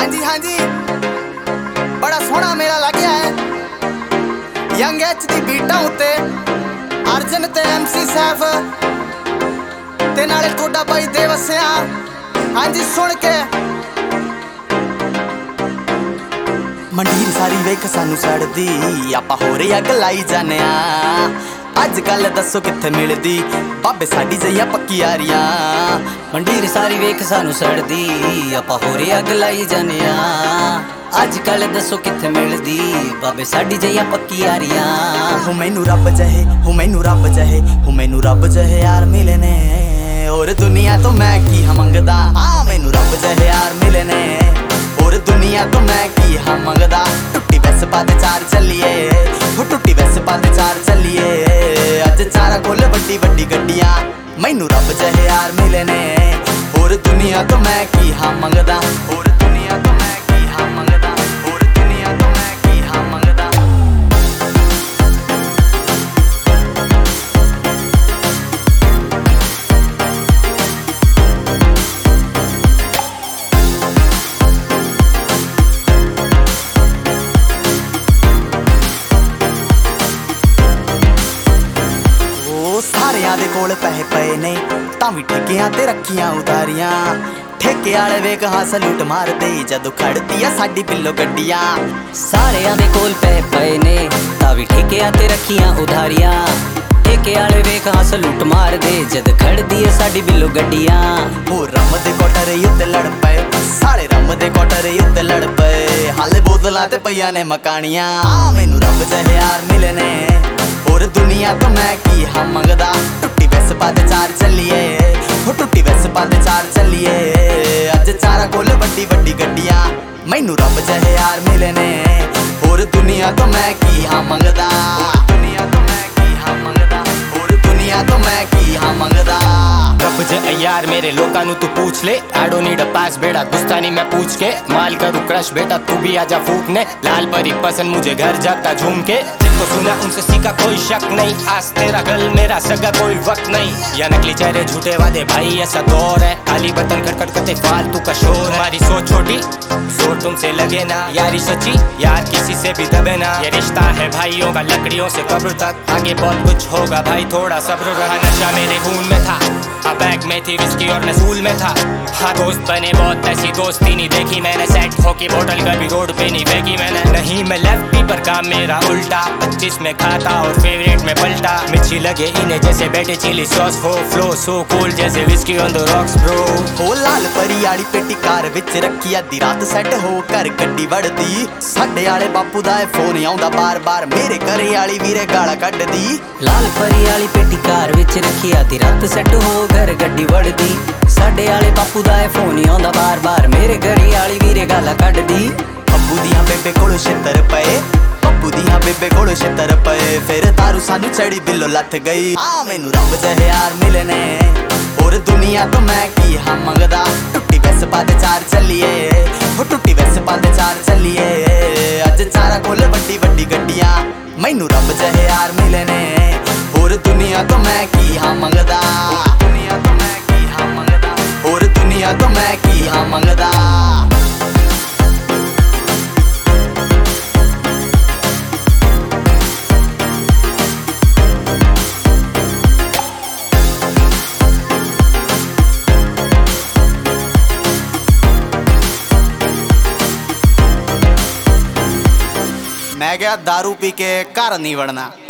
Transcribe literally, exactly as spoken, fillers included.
हाँ जी हाँ जी, बड़ा सोहना मेला लग गया है। यंग एच दी बीटा उत्ते अर्जन ते एमसी सैफ ते नाले थोड़ा भाई देवसिया। हाँ जी सुन के मंडीर सारी वेख सानू सड़दी, आपां होर अग लाई जाने आ। अज कल दसो कित्थे मिलदी बाबे साडी जइया पक्की यारियां। मंडीर सारी वेख सानू सड़दी, आपां होर अग लाई जाने आ। अज कल दसो कित्थे मिलदी बाबे साडी जइया पक्की यारियां। हो मैनू रब जहे, हो मैनू रब जहे, हो मैनू रब जहे यार मिले ने, और दुनिया तो मैं की हाँ मंगदा। आ मैनू रब जहे यार मिले ने, और दुनिया तो मैं की हाँ मंगदा। टुट्टी वैस पा ते चार चलिए, हो टुट्टी वैस पा ते चार चलिए। अज चारा कोल वड्डी वड्डी गड्डियां, मैनू रब जहे यार मिले ने, और दुनिया तो मैं की हाँ मंगदा। और दुनिया तो मैं की हाँ मंगदा, और दुनिया तो मैं की हाँ मंगदा। सारियां दे कोल पैसे पए ने, तां वी ठेकियां ते रखियां उधारियां। ठेके आले वेख हाँ सलूट मारदे जदों खड़दी आ साडी बिल्लो गड्डियां। सारियां दे कोल पैसे पए ने, तां वी ठेकियां ते रखियां उधारियां। ठेके आले वेख हाँ सलूट मारदे जद खड़दी आ साडी बिल्लो गड्डियां। हो रम दे कोटर युद्ध लड़ पए, साले रम दे कोटर युद्ध लड़ पए। हाले बोतलां ते पईयां ने मकानियां, मैनू रब जहे यार मिले ने, और दुनिया तो मैं की हाँ मंगदा। टुट्टी वैस पा ते चार चलिए, हो टुट्टी वैस पा ते चार चलिए। अज चारा कोल वड्डी वड्डी गड्डियां, मैनू रब जहे यार मिले ने, और दुनिया तो मैं की हाँ मंगदा। दुनिया तो मैं की हाँ मंगदा, और दुनिया तो मैं की हाँ मंगदा। रब जे यार मेरे लोकां नू तू पूछ ले, आई डोंट नीड अ पास बेटा गुस्तानी मैं पूछ के। माल करूं क्रश बेटा तू भी आजा फूकने, लाल परी पसंद मुझे घर जाता झूम के। जिनको सुना उनसे सीखा कोई शक नहीं, आज तेरा गल मेरा सगा कोई वक्त नहीं। या नकली चेहरे झूठे वादे भाई ऐसा दौर है, खाली बर्तन खटखट करते फालतू का शोर। हमारी सोच छोटी सोच तुमसे लगे ना, यारी सच्ची यार किसी से भी दबे ना। ये रिश्ता है भाइयों का लकड़ियों से कब्र तक, आगे बहुत कुछ होगा भाई थोड़ा सब्र रहा। नशा मेरे खून में था, हाँ बैग में थी विस्की और मैं स्कूल में था। हाँ दोस्त बने बहुत ऐसी दोस्ती नहीं देखी मैंने, सेट होके बोतल कभी रोड पे नहीं फेंकी मैंने। नहीं मैं लेफ्टी पर काम मेरा उल्टा, पच्चीस में खाता और फेवरेट में पलटा। मिर्ची लगे इन्हें जैसे बैठे चिली सॉस, हो फ्लो सो कूल जैसे whisky on the rocks bro. हो लाल परी आड़ी पेटी कार विच रखी, अद्धी रात सैट हो कर गड्डी वड़दी। साडे आले बापू दा फोन आउंदा बार बार, मेरे घरे आली वीरे गाला कड्डदी। लाल परी आली पेटी कार विच रखी, अद्धी रात सैट हो घर गड्डी वड़दी। साडे आले बापू दा फोन आउंदा बार बार, मेरे घरे आली वीरे गाला कड्डदी। पप्पू दियां बेबे कोलों छित्तर पए, पप्पू दियां बेबे कोलों छित्तर पए। फिर तारू सानू चढ़ी बिल्लो लथ गई, आ मैनू रब जहे यार मिले ने, और दुनिया तो मैं की हाँ मंगदा। टुट्टी वैस पा ते चार चलिए, हो टुट्टी वैस पा ते चार चलिए। अज चारा कोल वड्डी वड्डी गड्डियां, मैनू रब जहे यार मिले ने, और दुनिया तो मैं की हाँ मंगदा। दुनिया तो मैं की हाँ मंगदा, और दुनिया तो मैं की हाँ मंगदा। मैं क्या दारू पी के घर नहीं वड़ना।